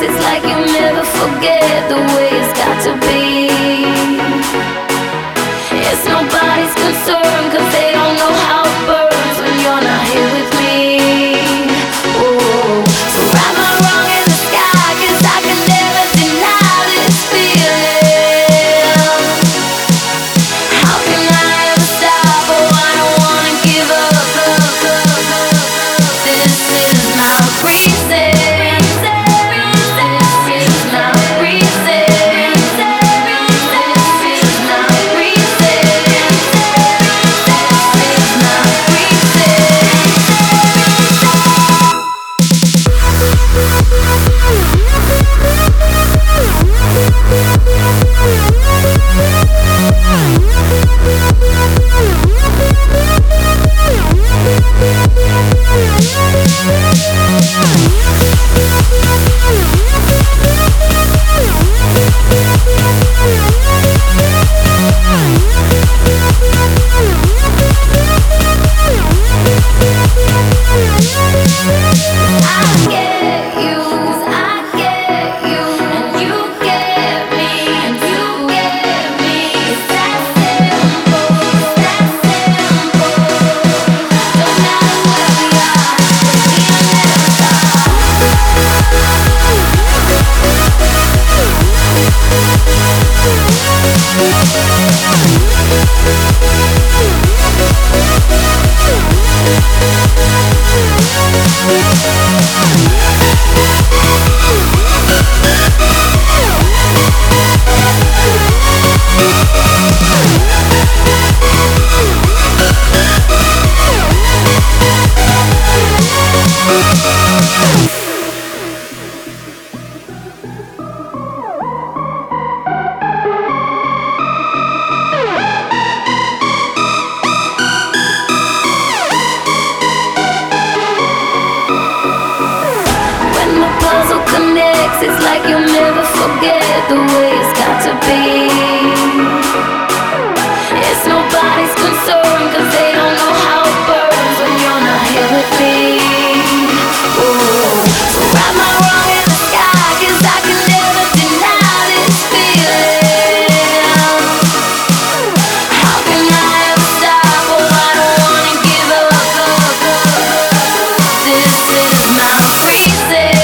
It's like you never forget the way it's got to be. It's nobody's concern, cause they don't know how it burns when you're not here with me. Oh, so am I wrong in the sky? Cause I can never deny this feeling. How can I ever stop? Oh, I don't wanna give up. This is my reason. It's like you'll never forget the way it's got to be. It's nobody's concern, cause they don't know how it burns when you're not here with me. Oh, so am I wrong in the sky? Cause I can never deny this feeling. How can I ever stop? Oh, I don't wanna give up. This is my reason.